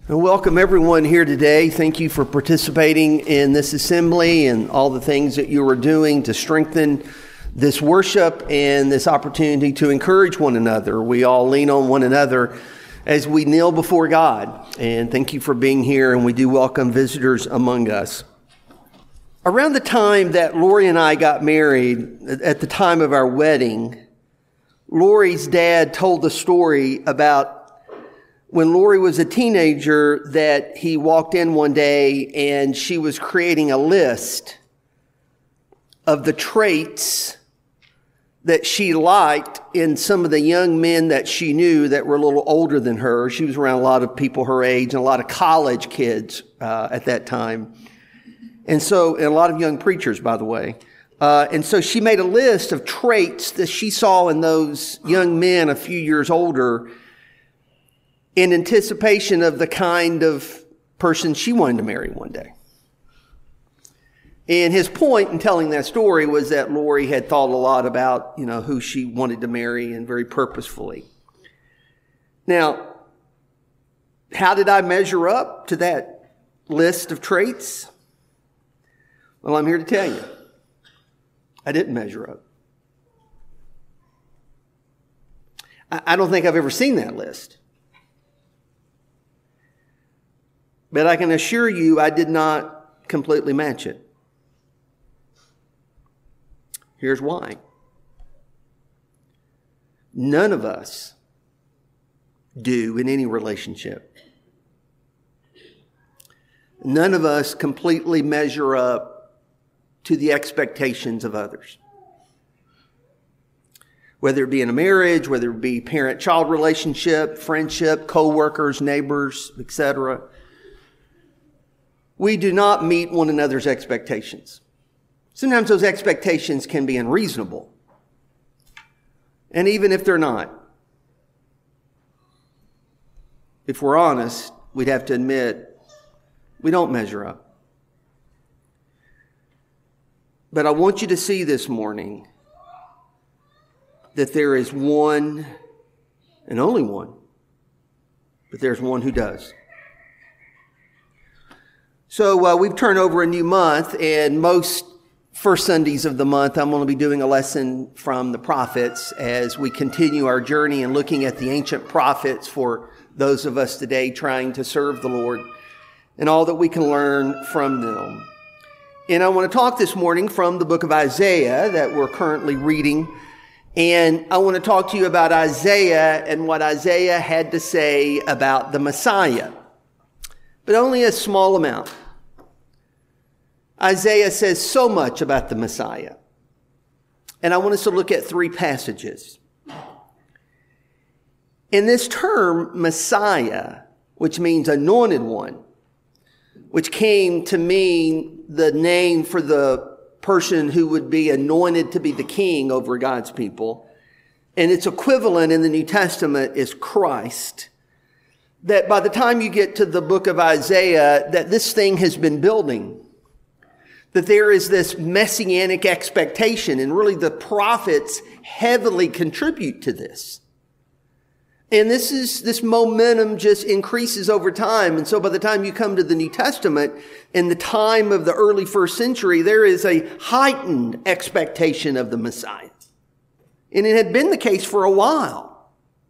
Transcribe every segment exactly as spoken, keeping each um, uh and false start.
And welcome everyone here today. Thank you for participating in this assembly and all the things that you are doing to strengthen this worship and this opportunity to encourage one another. We all lean on one another as we kneel before God. And thank you for being here, and we do welcome visitors among us. Around the time that Lori and I got married, at the time of our wedding, Lori's dad told the story about when Lori was a teenager, that he walked in one day and she was creating a list of the traits that she liked in some of the young men that she knew that were a little older than her. She was around a lot of people her age and a lot of college kids uh, at that time. And so, and a lot of young preachers, by the way. Uh, and so she made a list of traits that she saw in those young men a few years older, in anticipation of the kind of person she wanted to marry one day. And his point in telling that story was that Lori had thought a lot about, you know, who she wanted to marry, and very purposefully. Now, how did I measure up to that list of traits? Well, I'm here to tell you, I didn't measure up. I don't think I've ever seen that list. But I can assure you I did not completely match it. Here's why. None of us do in any relationship. None of us completely measure up to the expectations of others. Whether it be in a marriage, whether it be parent-child relationship, friendship, co-workers, neighbors, et cetera, we do not meet one another's expectations. Sometimes those expectations can be unreasonable. And even if they're not, if we're honest, we'd have to admit we don't measure up. But I want you to see this morning that there is one, and only one, but there's one who does. So uh, we've turned over a new month, and most first Sundays of the month, I'm going to be doing a lesson from the prophets as we continue our journey and looking at the ancient prophets for those of us today trying to serve the Lord and all that we can learn from them. And I want to talk this morning from the book of Isaiah that we're currently reading. And I want to talk to you about Isaiah and what Isaiah had to say about the Messiah, but only a small amount. Isaiah says so much about the Messiah. And I want us to look at three passages. In this term, Messiah, which means anointed one, which came to mean the name for the person who would be anointed to be the king over God's people, and its equivalent in the New Testament is Christ, that by the time you get to the book of Isaiah, that this thing has been building. That there is this messianic expectation, and really the prophets heavily contribute to this. And this is, this momentum just increases over time. And so by the time you come to the New Testament, in the time of the early first century, there is a heightened expectation of the Messiah. And it had been the case for a while.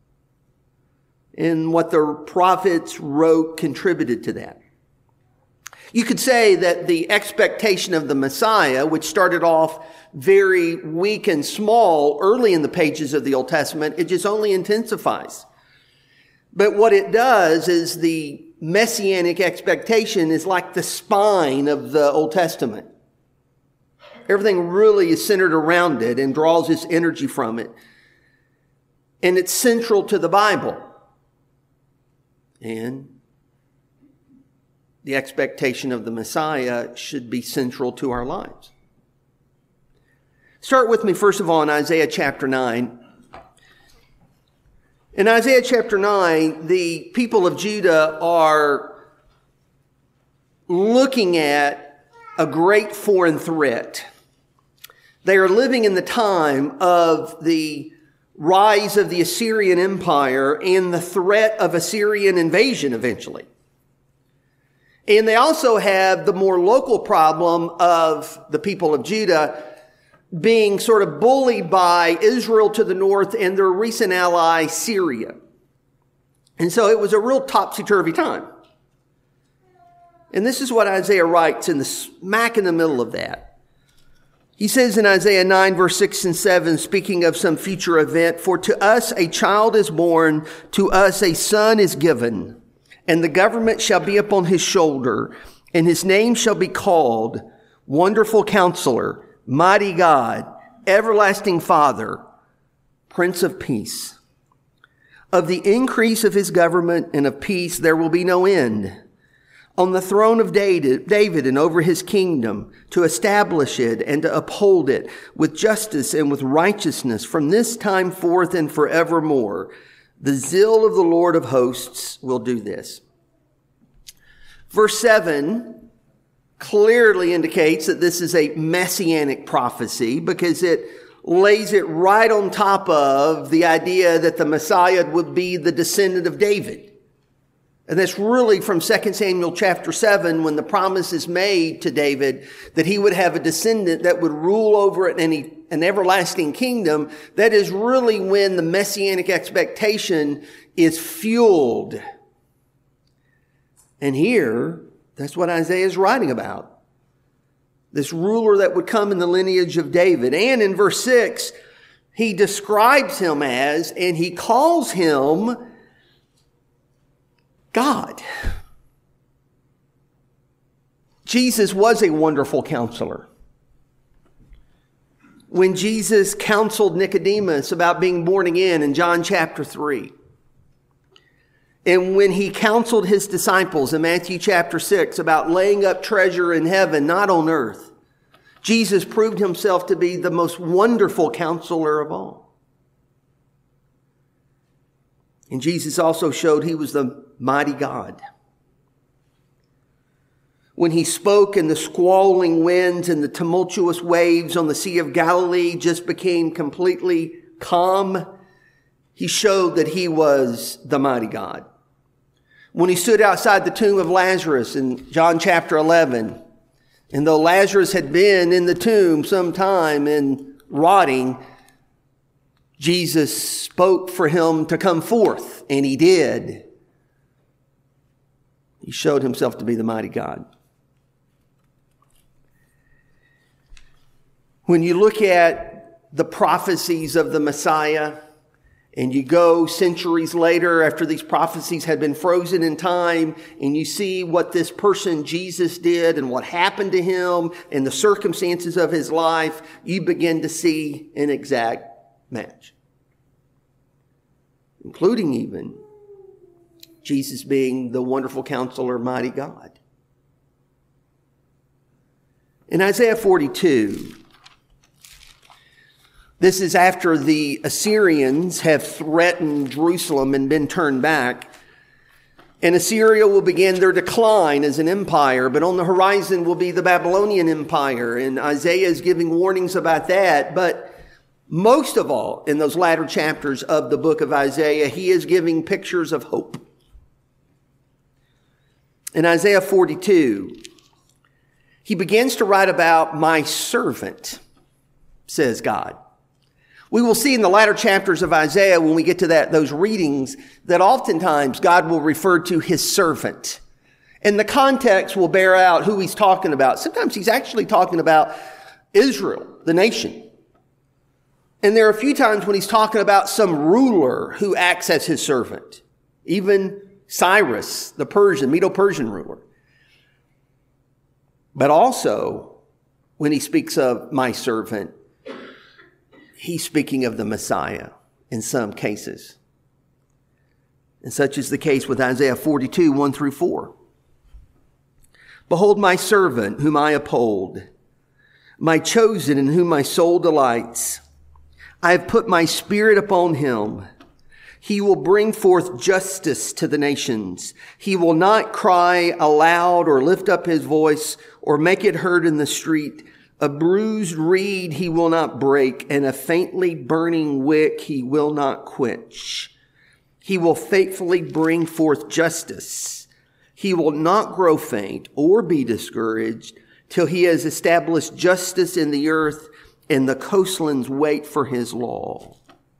And what the prophets wrote contributed to that. You could say that the expectation of the Messiah, which started off very weak and small early in the pages of the Old Testament, it just only intensifies. But what it does is the messianic expectation is like the spine of the Old Testament. Everything really is centered around it and draws its energy from it. And it's central to the Bible. And the expectation of the Messiah should be central to our lives. Start with me, first of all, in Isaiah chapter nine. In Isaiah chapter nine, the people of Judah are looking at a great foreign threat. They are living in the time of the rise of the Assyrian Empire and the threat of Assyrian invasion eventually. And they also have the more local problem of the people of Judah being sort of bullied by Israel to the north and their recent ally, Syria. And so it was a real topsy-turvy time. And this is what Isaiah writes in the smack in the middle of that. He says in Isaiah nine, verse six and seven, speaking of some future event, "For to us a child is born, to us a son is given, and the government shall be upon his shoulder, and his name shall be called Wonderful Counselor, Mighty God, Everlasting Father, Prince of Peace. Of the increase of his government and of peace there will be no end. On the throne of David and over his kingdom, to establish it and to uphold it with justice and with righteousness from this time forth and forevermore. The zeal of the Lord of hosts will do this." Verse seven clearly indicates that this is a messianic prophecy because it lays it right on top of the idea that the Messiah would be the descendant of David. And that's really from Second Samuel chapter seven, when the promise is made to David that he would have a descendant that would rule over an, an everlasting kingdom. That is really when the messianic expectation is fueled. And here, that's what Isaiah is writing about. This ruler that would come in the lineage of David. And in verse six, he describes him as, and he calls him God. Jesus was a wonderful counselor. When Jesus counseled Nicodemus about being born again in John chapter three, and when he counseled his disciples in Matthew chapter six about laying up treasure in heaven, not on earth, Jesus proved himself to be the most wonderful counselor of all. And Jesus also showed he was the mighty God. When he spoke and the squalling winds and the tumultuous waves on the Sea of Galilee just became completely calm, he showed that he was the mighty God. When he stood outside the tomb of Lazarus in John chapter eleven, and though Lazarus had been in the tomb some time and rotting, Jesus spoke for him to come forth, and he did. He showed himself to be the mighty God. When you look at the prophecies of the Messiah, and you go centuries later after these prophecies had been frozen in time, and you see what this person Jesus did and what happened to him and the circumstances of his life, you begin to see an exact match. Including even Jesus being the wonderful counselor, mighty God. In Isaiah forty-two, this is after the Assyrians have threatened Jerusalem and been turned back. And Assyria will begin their decline as an empire, but on the horizon will be the Babylonian Empire. And Isaiah is giving warnings about that. But most of all, in those latter chapters of the book of Isaiah, he is giving pictures of hope. In Isaiah forty-two, he begins to write about my servant, says God. We will see in the latter chapters of Isaiah, when we get to that, those readings, that oftentimes God will refer to his servant. And the context will bear out who he's talking about. Sometimes he's actually talking about Israel, the nation. And there are a few times when he's talking about some ruler who acts as his servant. Even Cyrus, the Persian, Medo-Persian ruler. But also, when he speaks of my servant, he's speaking of the Messiah in some cases. And such is the case with Isaiah forty-two, one through four. Behold my servant whom I uphold, my chosen in whom my soul delights. I have put my spirit upon him. He will bring forth justice to the nations. He will not cry aloud or lift up his voice or make it heard in the street. A bruised reed he will not break, and a faintly burning wick he will not quench. He will faithfully bring forth justice. He will not grow faint or be discouraged till he has established justice in the earth, and the coastlands wait for his law.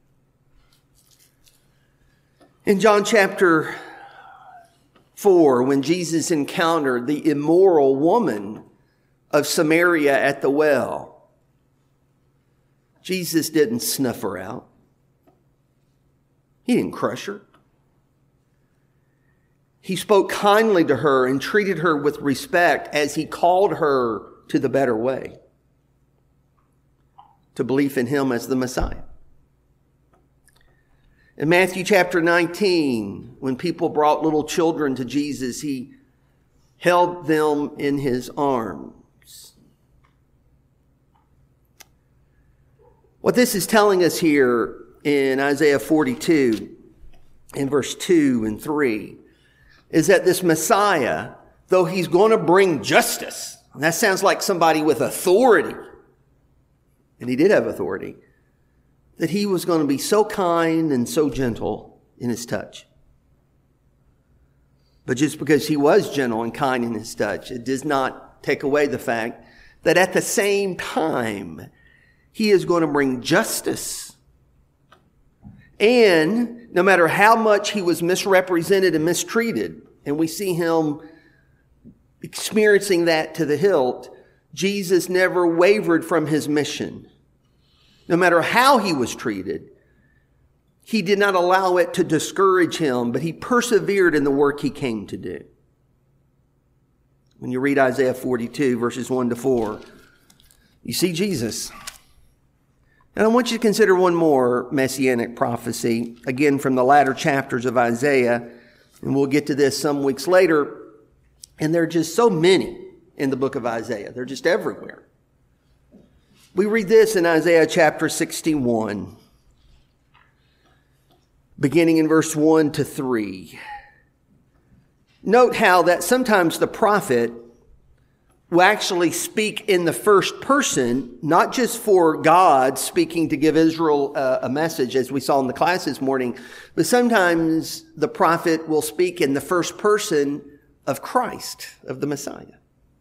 In John chapter four, when Jesus encountered the immoral woman of Samaria at the well, Jesus didn't snuff her out. He didn't crush her. He spoke kindly to her and treated her with respect as he called her to the better way, to belief in him as the Messiah. In Matthew chapter nineteen, when people brought little children to Jesus, he held them in his arms. What this is telling us here in Isaiah forty-two, in verse two and three, is that this Messiah, though he's going to bring justice, and that sounds like somebody with authority, and he did have authority, that he was going to be so kind and so gentle in his touch. But just because he was gentle and kind in his touch, it does not take away the fact that at the same time, he is going to bring justice. And no matter how much he was misrepresented and mistreated, and we see him experiencing that to the hilt, Jesus never wavered from his mission. No matter how he was treated, he did not allow it to discourage him, but he persevered in the work he came to do. When you read Isaiah forty-two, verses one to four, you see Jesus. And I want you to consider one more messianic prophecy, again from the latter chapters of Isaiah, and we'll get to this some weeks later. And there are just so many in the book of Isaiah. They're just everywhere. We read this in Isaiah chapter sixty-one, beginning in verse one to three. Note how that sometimes the prophet will actually speak in the first person, not just for God speaking to give Israel uh, a message, as we saw in the class this morning, but sometimes the prophet will speak in the first person of Christ, of the Messiah.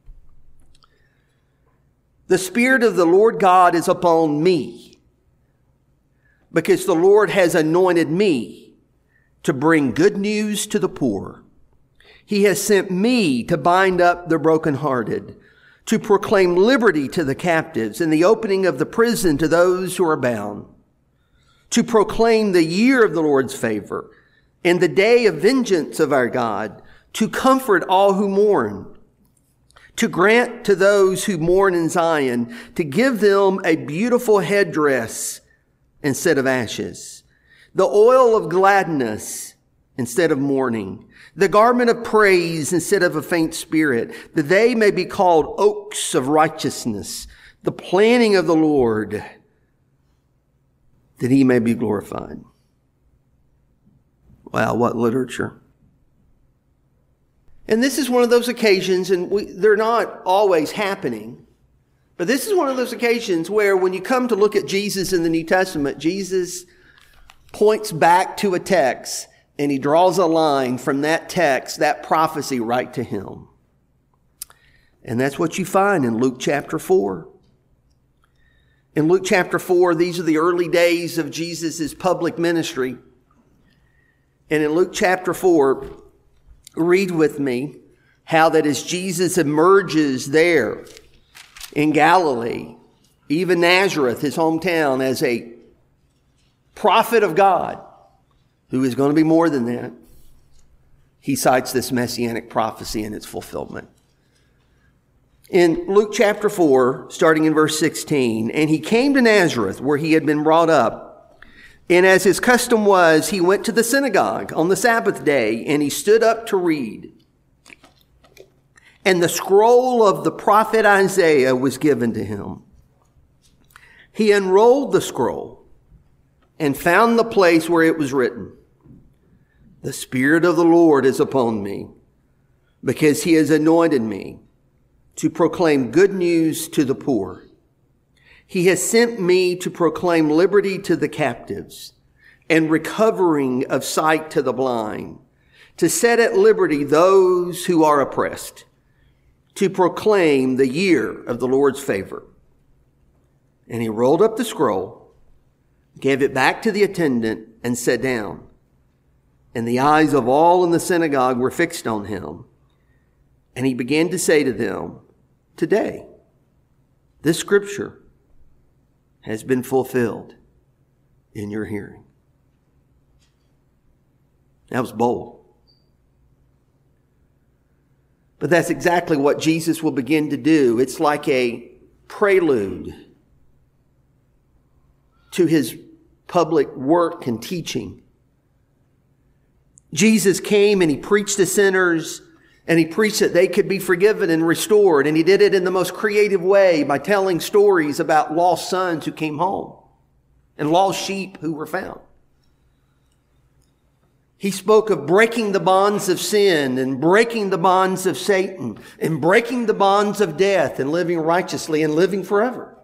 The Spirit of the Lord God is upon me, because the Lord has anointed me to bring good news to the poor. He has sent me to bind up the brokenhearted, to proclaim liberty to the captives and the opening of the prison to those who are bound, to proclaim the year of the Lord's favor and the day of vengeance of our God, to comfort all who mourn, to grant to those who mourn in Zion, to give them a beautiful headdress instead of ashes, the oil of gladness instead of mourning, the garment of praise instead of a faint spirit, that they may be called oaks of righteousness, the planting of the Lord, that he may be glorified. Wow, what literature. And this is one of those occasions, and we, they're not always happening, but this is one of those occasions where when you come to look at Jesus in the New Testament, Jesus points back to a text and he draws a line from that text, that prophecy, right to him. And that's what you find in Luke chapter four. In Luke chapter four, these are the early days of Jesus' public ministry. And in Luke chapter four, read with me how that as Jesus emerges there in Galilee, even Nazareth, his hometown, as a prophet of God, who is going to be more than that, he cites this messianic prophecy and its fulfillment. In Luke chapter four, starting in verse sixteen, and he came to Nazareth, where he had been brought up. And as his custom was, he went to the synagogue on the Sabbath day, and he stood up to read. And the scroll of the prophet Isaiah was given to him. He unrolled the scroll and found the place where it was written, "The Spirit of the Lord is upon me, because he has anointed me to proclaim good news to the poor. He has sent me to proclaim liberty to the captives and recovering of sight to the blind, to set at liberty those who are oppressed, to proclaim the year of the Lord's favor. And he rolled up the scroll, gave it back to the attendant, and sat down. And the eyes of all in the synagogue were fixed on him. And he began to say to them, "Today, this scripture has been fulfilled in your hearing." That was bold. But that's exactly what Jesus will begin to do. It's like a prelude to his public work and teaching. Jesus came and he preached to sinners, and he preached that they could be forgiven and restored. And he did it in the most creative way by telling stories about lost sons who came home and lost sheep who were found. He spoke of breaking the bonds of sin and breaking the bonds of Satan and breaking the bonds of death and living righteously and living forever.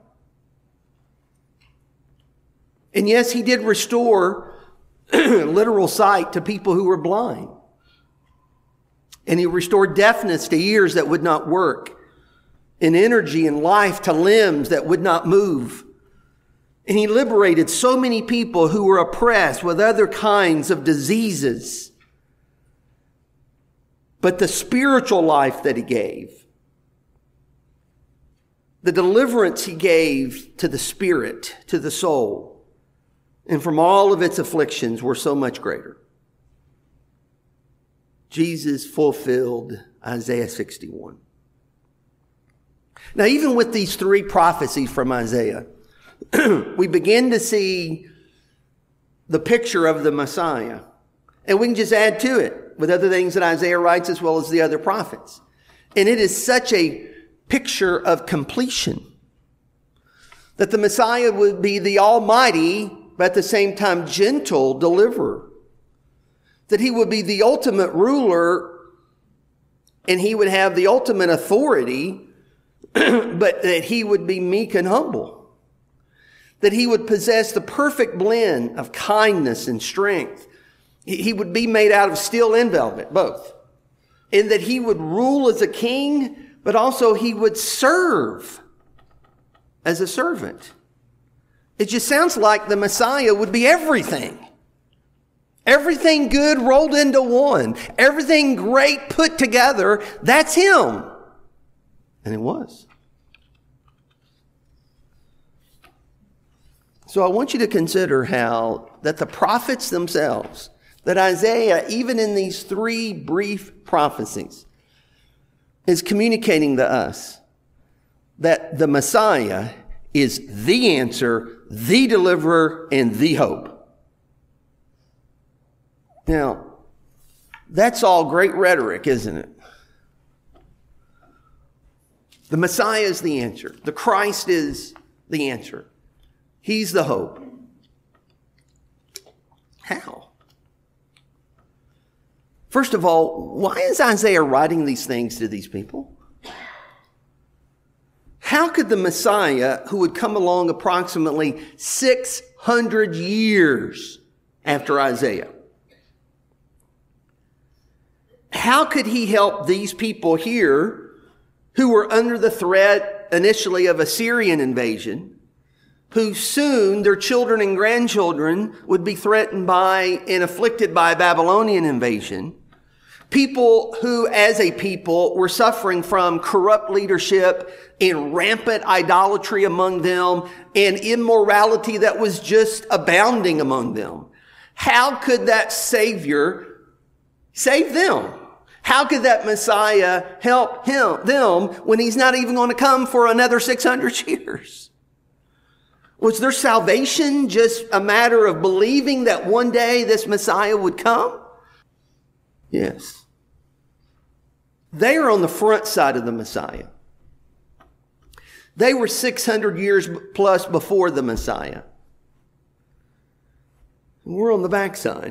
And yes, he did restore literal sight to people who were blind. And he restored deafness to ears that would not work, and energy and life to limbs that would not move. And he liberated so many people who were oppressed with other kinds of diseases. But the spiritual life that he gave, the deliverance he gave to the spirit, to the soul, and from all of its afflictions were so much greater. Jesus fulfilled Isaiah sixty-one. Now, even with these three prophecies from Isaiah, we begin to see the picture of the Messiah. And we can just add to it with other things that Isaiah writes as well as the other prophets. And it is such a picture of completion that the Messiah would be the almighty, but at the same time gentle deliverer. That he would be the ultimate ruler and he would have the ultimate authority, but that he would be meek and humble. That he would possess the perfect blend of kindness and strength. He would be made out of steel and velvet, both. And that he would rule as a king, but also he would serve as a servant. It just sounds like the Messiah would be everything. Everything good rolled into one. Everything great put together. That's him. And it was. So I want you to consider how that the prophets themselves, that Isaiah, even in these three brief prophecies, is communicating to us that the Messiah is the answer, the deliverer, and the hope. Now, that's all great rhetoric, isn't it? The Messiah is the answer. The Christ is the answer. He's the hope. How? First of all, why is Isaiah writing these things to these people? How could the Messiah, who would come along approximately six hundred years after Isaiah, how could he help these people here who were under the threat initially of Assyrian invasion, who soon their children and grandchildren would be threatened by and afflicted by Babylonian invasion? People who, as a people, were suffering from corrupt leadership and rampant idolatry among them and immorality that was just abounding among them. How could that Savior save them? How could that Messiah help him, them when he's not even going to come for another six hundred years? Was their salvation just a matter of believing that one day this Messiah would come? Yes. They are on the front side of the Messiah. They were six hundred years plus before the Messiah. We're on the backside.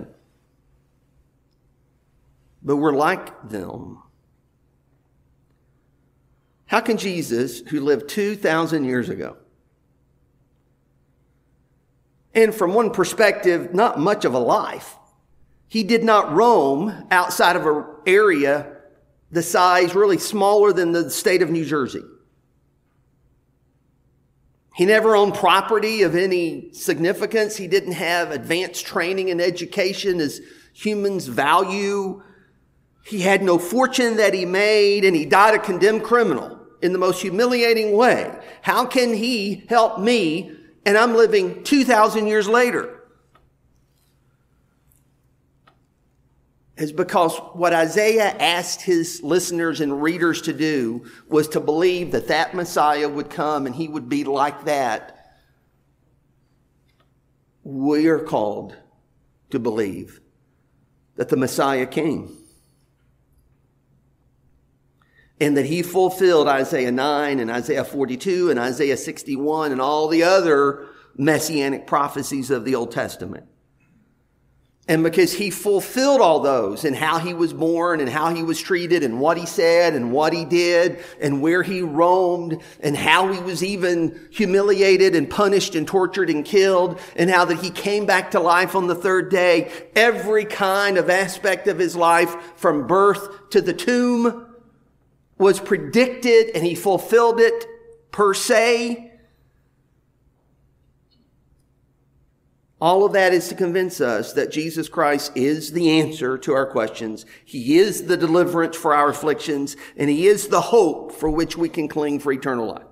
But we're like them. How can Jesus, who lived two thousand years ago, and from one perspective, not much of a life, He did not roam outside of an area the size really smaller than the state of New Jersey. He never owned property of any significance. He didn't have advanced training and education as humans value. He had no fortune that he made, and he died a condemned criminal in the most humiliating way. How can he help me, and I'm living two thousand years later? Is because what Isaiah asked his listeners and readers to do was to believe that that Messiah would come and he would be like that. We are called to believe that the Messiah came and that he fulfilled Isaiah nine and Isaiah forty-two and Isaiah sixty-one and all the other messianic prophecies of the Old Testament. And because he fulfilled all those and how he was born and how he was treated and what he said and what he did and where he roamed and how he was even humiliated and punished and tortured and killed and how that he came back to life on the third day, every kind of aspect of his life from birth to the tomb was predicted, and he fulfilled it per se. All of that is to convince us that Jesus Christ is the answer to our questions. He is the deliverance for our afflictions, and he is the hope for which we can cling for eternal life.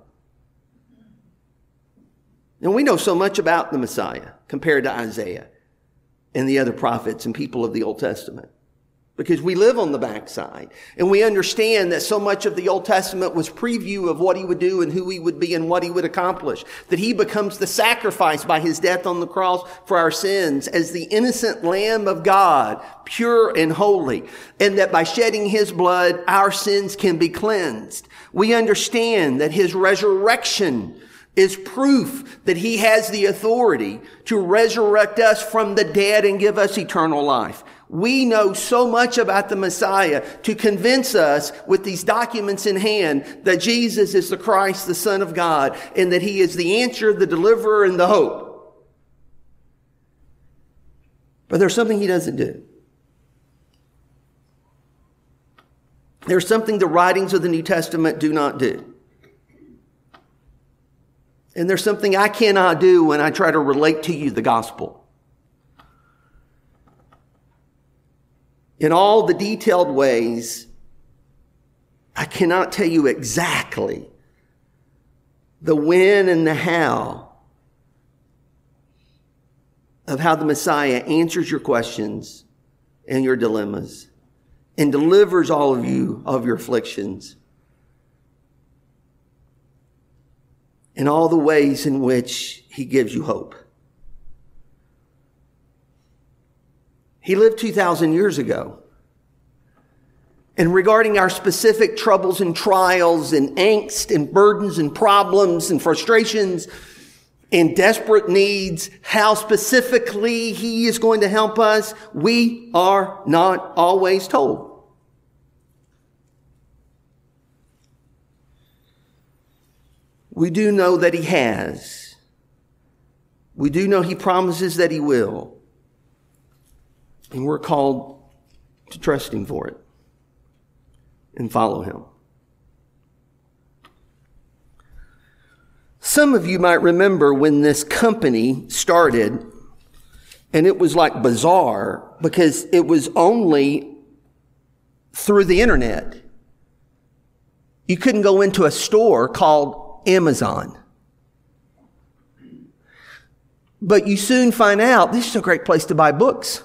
And we know so much about the Messiah compared to Isaiah and the other prophets and people of the Old Testament, because we live on the backside, and we understand that so much of the Old Testament was preview of what he would do and who he would be and what he would accomplish. That he becomes the sacrifice by his death on the cross for our sins as the innocent Lamb of God, pure and holy. And that by shedding his blood, our sins can be cleansed. We understand that his resurrection is proof that he has the authority to resurrect us from the dead and give us eternal life. We know so much about the Messiah to convince us with these documents in hand that Jesus is the Christ, the Son of God, and that he is the answer, the deliverer, and the hope. But there's something he doesn't do. There's something the writings of the New Testament do not do. And there's something I cannot do when I try to relate to you the gospel. In all the detailed ways, I cannot tell you exactly the when and the how of how the Messiah answers your questions and your dilemmas and delivers all of you of your afflictions, in all the ways in which he gives you hope. He lived two thousand years ago. And regarding our specific troubles and trials and angst and burdens and problems and frustrations and desperate needs, how specifically he is going to help us, we are not always told. We do know that he has. We do know he promises that he will. And we're called to trust him for it and follow him. Some of you might remember when this company started, and it was like bizarre because it was only through the internet. You couldn't go into a store called Amazon. But you soon find out this is a great place to buy books.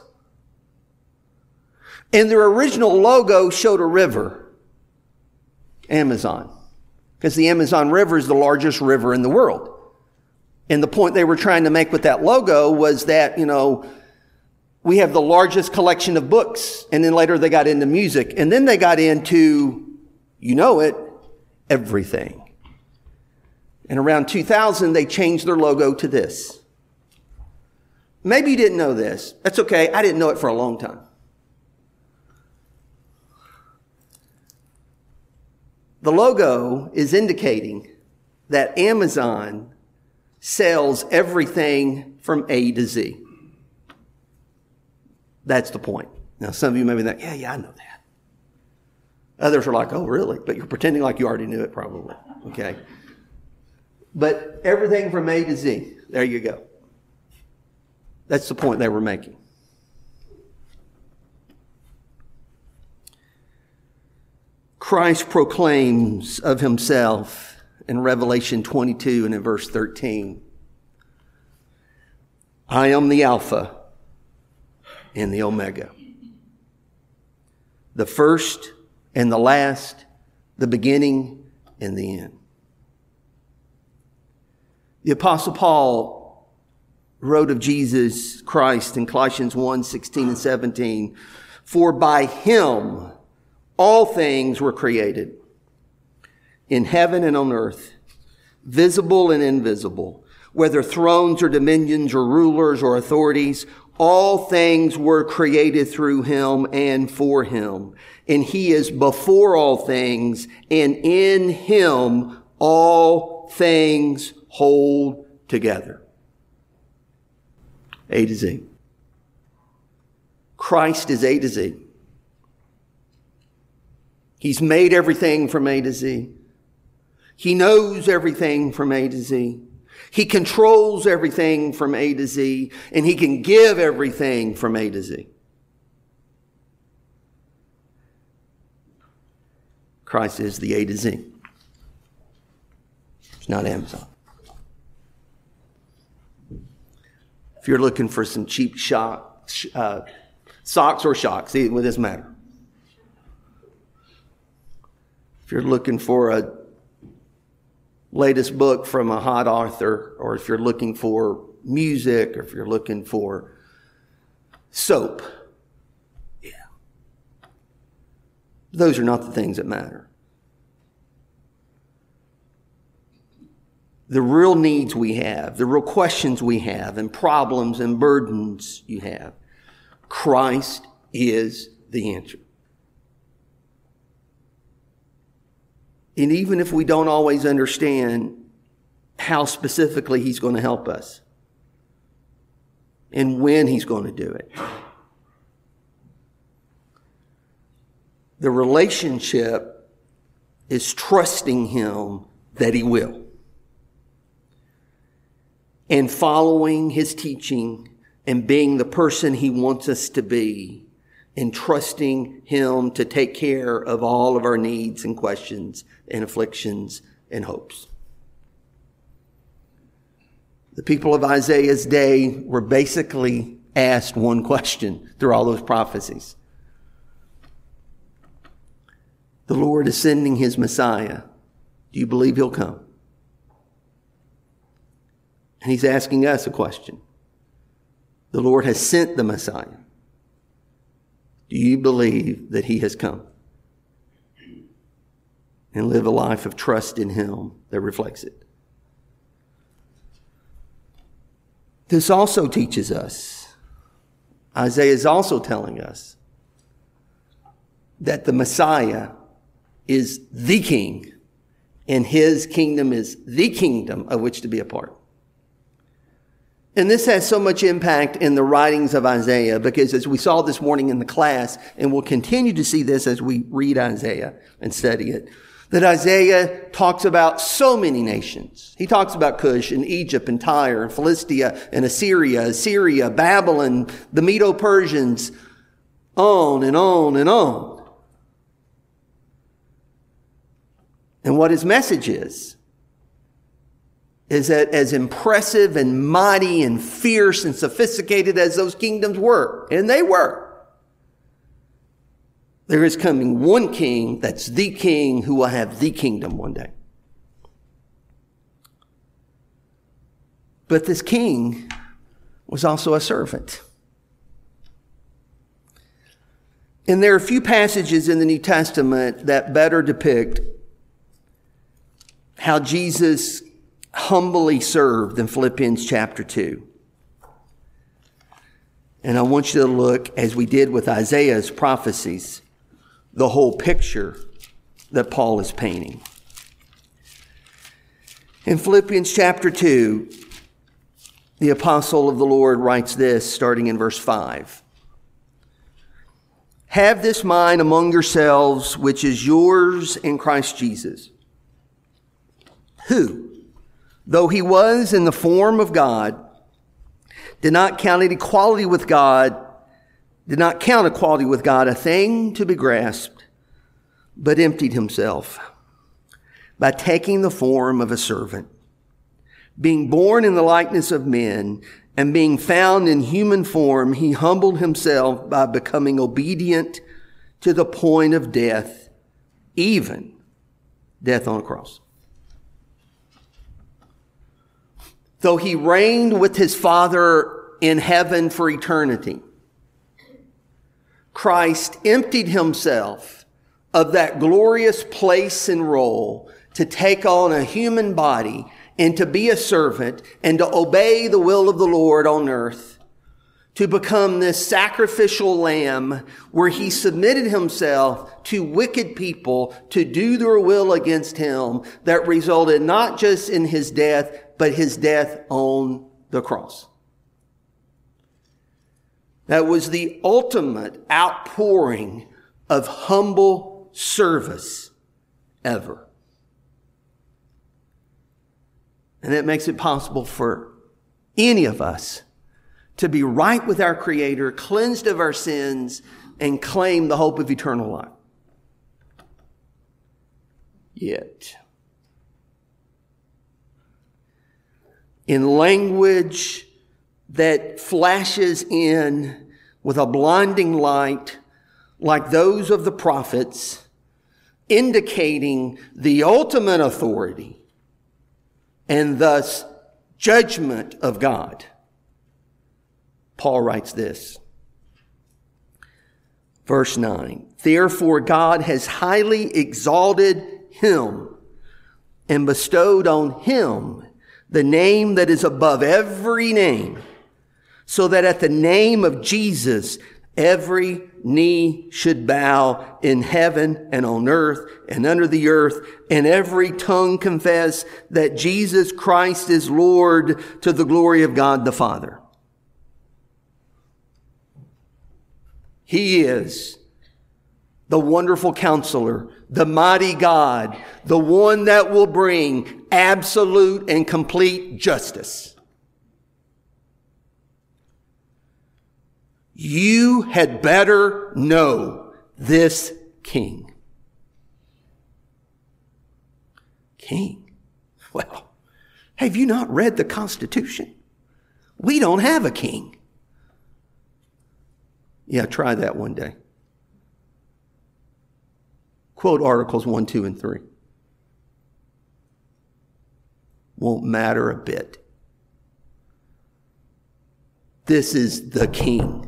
And their original logo showed a river, Amazon, because the Amazon River is the largest river in the world. And the point they were trying to make with that logo was that, you know, we have the largest collection of books. And then later they got into music. And then they got into, you know it, everything. And around two thousand, they changed their logo to this. Maybe you didn't know this. That's okay. I didn't know it for a long time. The logo is indicating that Amazon sells everything from A to Z. That's the point. Now, some of you may be like, yeah, yeah, I know that. Others are like, oh, really? But you're pretending like you already knew it probably. Okay. But everything from A to Z. There you go. That's the point they were making. Christ proclaims of himself in Revelation twenty-two and in verse thirteen, I am the Alpha and the Omega, the first and the last, the beginning and the end. The Apostle Paul wrote of Jesus Christ in Colossians one, sixteen and seventeen, for by him all things were created, in heaven and on earth, visible and invisible, whether thrones or dominions or rulers or authorities, all things were created through him and for him. And he is before all things, and in him all things hold together. A to Z. Christ is A to Z. He's made everything from A to Z. He knows everything from A to Z. He controls everything from A to Z, and he can give everything from A to Z. Christ is the A to Z. It's not Amazon. If you're looking for some cheap shock, uh, socks or shocks, it doesn't matter. If you're looking for a latest book from a hot author, or if you're looking for music, or if you're looking for soap, yeah. Those are not the things that matter. The real needs we have, the real questions we have, and problems and burdens you have, Christ is the answer. And even if we don't always understand how specifically he's going to help us and when he's going to do it, the relationship is trusting him that he will, and following his teaching and being the person he wants us to be, and trusting him to take care of all of our needs and questions and afflictions and hopes. The people of Isaiah's day were basically asked one question through all those prophecies. The Lord is sending his Messiah. Do you believe he'll come? And he's asking us a question. The Lord has sent the Messiah. Do you believe that he has come? And live a life of trust in him that reflects it. This also teaches us, Isaiah is also telling us, that the Messiah is the king, and his kingdom is the kingdom of which to be a part. And this has so much impact in the writings of Isaiah, because as we saw this morning in the class, and we'll continue to see this as we read Isaiah and study it, that Isaiah talks about so many nations. He talks about Cush and Egypt and Tyre and Philistia and Assyria, Assyria, Babylon, the Medo-Persians, on and on and on. And what his message is, is that as impressive and mighty and fierce and sophisticated as those kingdoms were, and they were, there is coming one king that's the king who will have the kingdom one day. But this king was also a servant. And there are a few passages in the New Testament that better depict how Jesus humbly served in Philippians chapter two. And I want you to look, as we did with Isaiah's prophecies, the whole picture that Paul is painting. In Philippians chapter two, the apostle of the Lord writes this, starting in verse five. Have this mind among yourselves, which is yours in Christ Jesus, who, though he was in the form of God, did not count equality with God, did not count equality with God a thing to be grasped, but emptied himself by taking the form of a servant, being born in the likeness of men, and being found in human form, he humbled himself by becoming obedient to the point of death, even death on a cross. Though he reigned with his Father in heaven for eternity, Christ emptied himself of that glorious place and role to take on a human body and to be a servant and to obey the will of the Lord on earth, to become this sacrificial lamb where he submitted himself to wicked people to do their will against him, that resulted not just in his death, but his death on the cross. That was the ultimate outpouring of humble service ever. And that makes it possible for any of us to be right with our Creator, cleansed of our sins, and claim the hope of eternal life. Yet, in language that flashes in with a blinding light, like those of the prophets, indicating the ultimate authority and thus judgment of God, Paul writes this. Verse nine, therefore God has highly exalted him and bestowed on him the name that is above every name, so that at the name of Jesus every knee should bow in heaven and on earth and under the earth, and every tongue confess that Jesus Christ is Lord, to the glory of God the Father. He is the wonderful counselor, the mighty God, the one that will bring absolute and complete justice. You had better know this king. King? Well, have you not read the Constitution? We don't have a king. Yeah, try that one day. Quote Articles one, two, and three. Won't matter a bit. This is the king.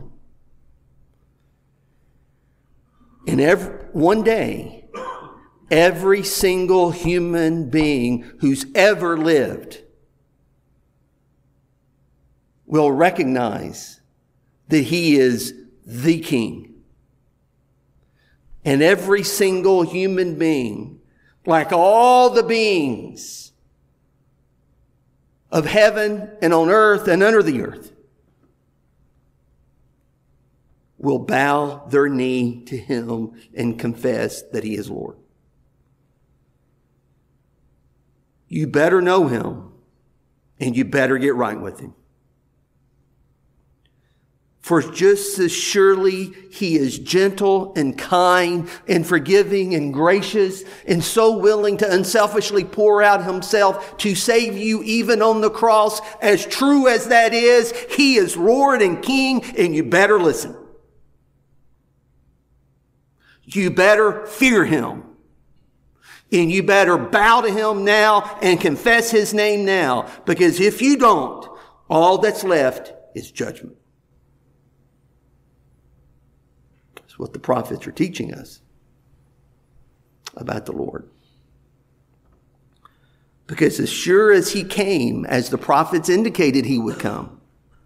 And every, one day, every single human being who's ever lived will recognize that he is the king. And every single human being, like all the beings of heaven and on earth and under the earth, will bow their knee to him and confess that he is Lord. You better know him, and you better get right with him. For just as surely he is gentle and kind and forgiving and gracious and so willing to unselfishly pour out himself to save you even on the cross, as true as that is, he is Lord and King, and you better listen. You better fear him. And you better bow to him now and confess his name now. Because if you don't, all that's left is judgment. That's what the prophets are teaching us about the Lord. Because as sure as he came, as the prophets indicated he would come,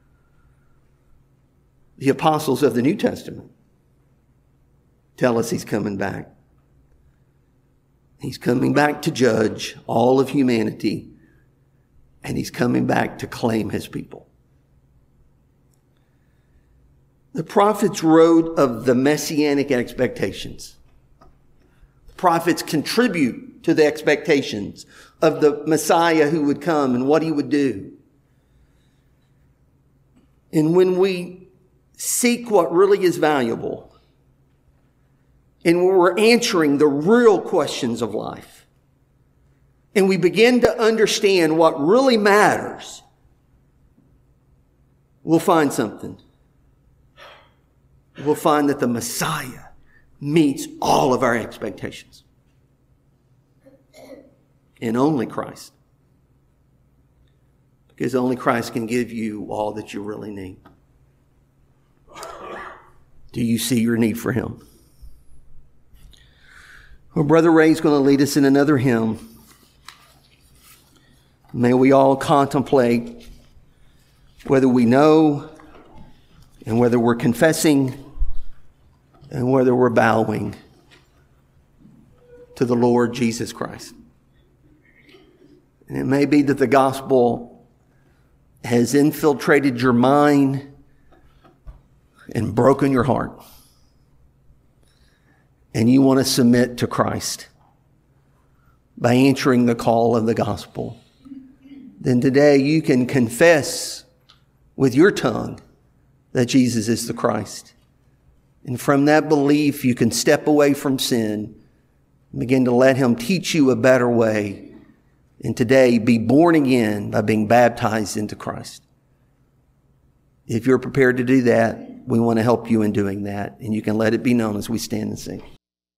the apostles of the New Testament tell us he's coming back. He's coming back to judge all of humanity, and he's coming back to claim his people. The prophets wrote of the messianic expectations. The prophets contribute to the expectations of the Messiah who would come and what he would do. And when we seek what really is valuable, and when we're answering the real questions of life, and we begin to understand what really matters, we'll find something. We'll find that the Messiah meets all of our expectations. And only Christ. Because only Christ can give you all that you really need. Do you see your need for him? Well, Brother Ray's going to lead us in another hymn. May we all contemplate whether we know and whether we're confessing and whether we're bowing to the Lord Jesus Christ. And it may be that the gospel has infiltrated your mind and broken your heart. And you want to submit to Christ by answering the call of the gospel. Then today you can confess with your tongue that Jesus is the Christ. And from that belief, you can step away from sin and begin to let him teach you a better way. And today be born again by being baptized into Christ. If you're prepared to do that, we want to help you in doing that. And you can let it be known as we stand and sing.